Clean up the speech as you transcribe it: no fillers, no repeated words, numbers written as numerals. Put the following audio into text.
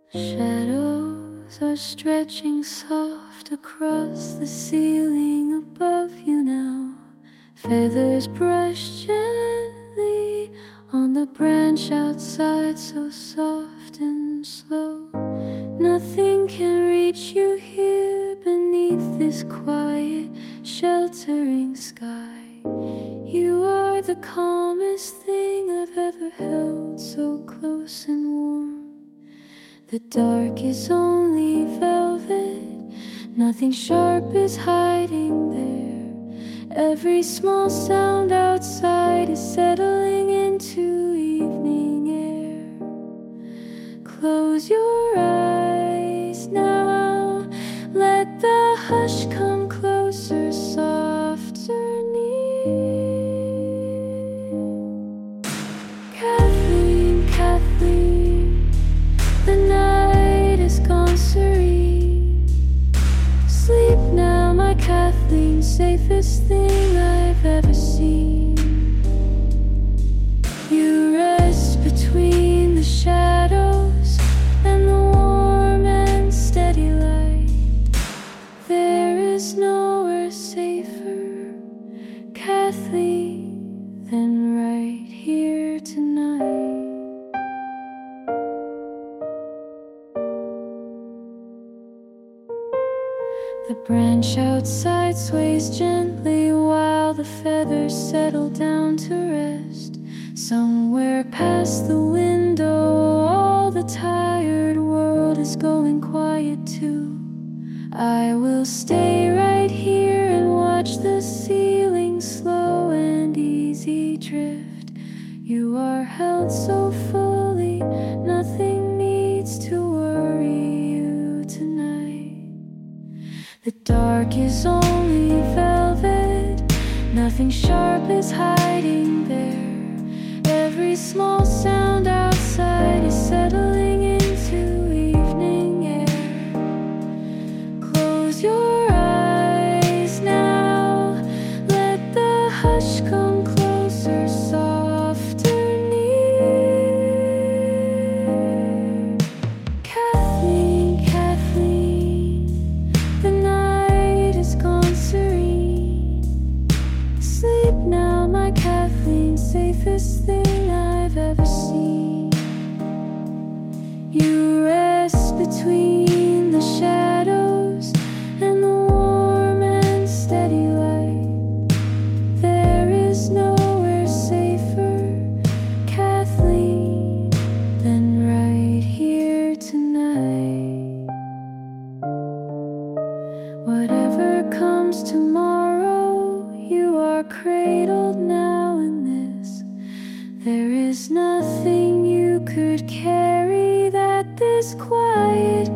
Shadows are stretching soft across the ceiling above you now. Feathers brush gently on the branch outside, so soft and slow. Nothing can reach you here beneath this quiet, sheltering sky. You are the calmest thing I've ever held, so close and warm. The dark is only velvet, nothing sharp is hiding there. Every small sound outside is settling into evening air. Close your eyes now, let the hush come closer, softer near. Kathleen, Kathleen, the night is gone serene. Sleep now, my Kathleen, safest thing I've ever seen. You rest between the shadows and the warm and steady light. There is nowhere safer, Kathleen, than right here tonight. The branch outside sways gently while the feathers settle down to rest. Somewhere past the window, all the tired world is going quiet too. I will stay right here and watch the ceiling slow and easy drift. You are held so fully, nothing needs to worry you tonight. The dark is only velvet, nothing sharp is hiding there. Every small sound outside is settling into evening air. Close your eyes now, let the hush come closer, softer near. Kathleen, Kathleen, the night is gone serene. Sleep now, my Kathleen, safest thing I've ever seen. You rest between the shadows and the warm and steady light. There is nowhere safer, Kathleen, than right here tonight. Whatever comes tomorrow, you are cradled now in this. There is nothing you could carry that this quiet